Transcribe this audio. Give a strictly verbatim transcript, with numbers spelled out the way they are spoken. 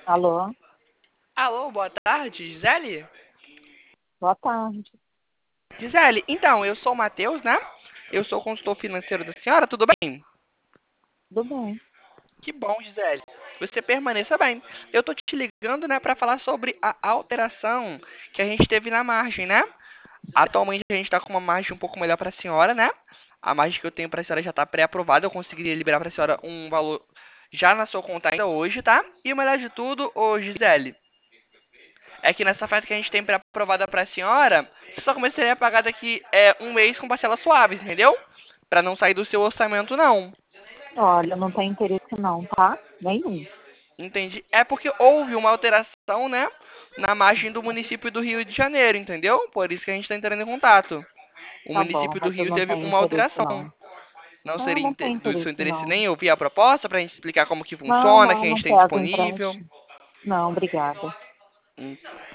Alô, Alô, boa tarde, Gisele? boa tarde. Gisele, então, eu sou o Matheus, né? Eu sou o consultor financeiro da senhora, tudo bem? Tudo bem? Que bom, Gisele. Você permaneça bem. Eu tô te ligando, né, para falar sobre a alteração que a gente teve na margem, né? Atualmente a gente tá com uma margem um pouco melhor para a senhora, né? A margem que eu tenho para a senhora já tá pré-aprovada, eu conseguiria liberar para a senhora um valor já na sua conta ainda hoje, tá? E o melhor de tudo, ô Gisele, é que nessa oferta que a gente tem pré-aprovada para a senhora, você só começaria a pagar daqui é, um mês com parcelas suaves, entendeu? Para não sair do seu orçamento, não. Olha, não tem interesse não, tá? Nenhum. Entende? É porque houve uma alteração, né? Na margem do município do Rio de Janeiro, entendeu? Por isso que a gente está entrando em contato. O Tá bom, município do mas eu Rio não teve tenho uma interesse alteração. não. Não Não, seria não inte- tem do seu interesse interesse não. nem ouvir a proposta para a gente explicar como que Não, funciona, não, que a não gente tem pego o disponível. empréstimo. Não, obrigada.